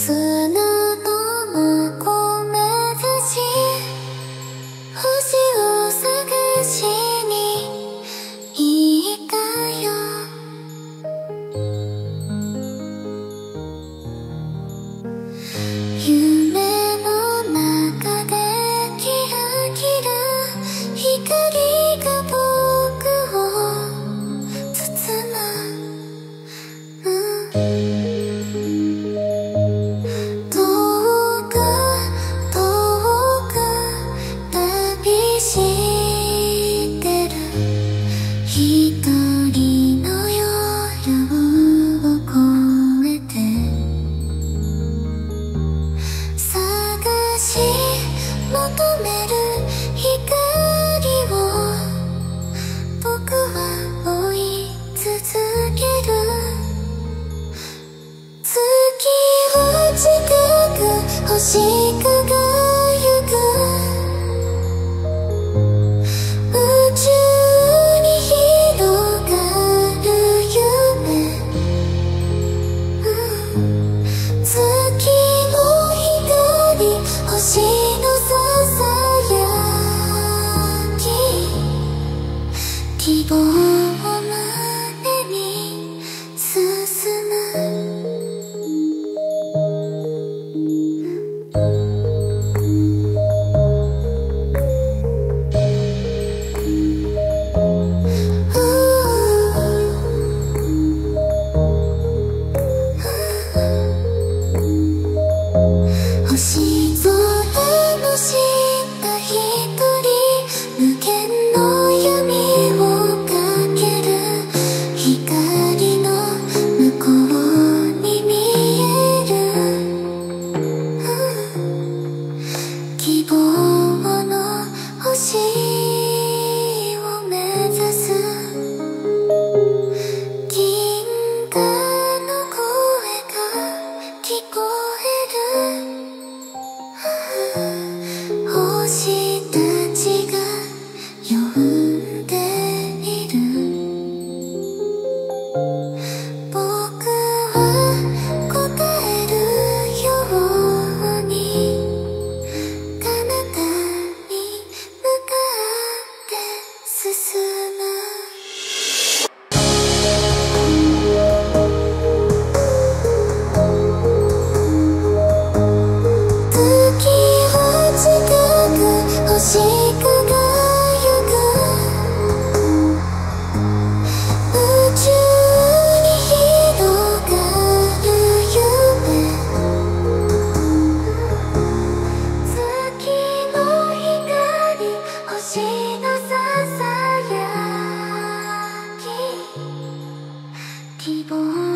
砂の幕目指し星を探しに行かよ。夢の中でキラキラ光が僕を包む、遠く遠く旅してる一人の夜を越えて探し求める光を僕は追い続ける。月は近く星輝く宇宙に広がる夢、月の光星のささやき、希望を胸に進む。星空の下一人無限の闇をかける光の向こうに見える、希望の星を目指す。銀河の声が聞こえる、星たちが呼んでいる。僕は答えるように彼方に向かって進む。月は近く星輝く宇宙に広がる夢、月の光星のささやき、希望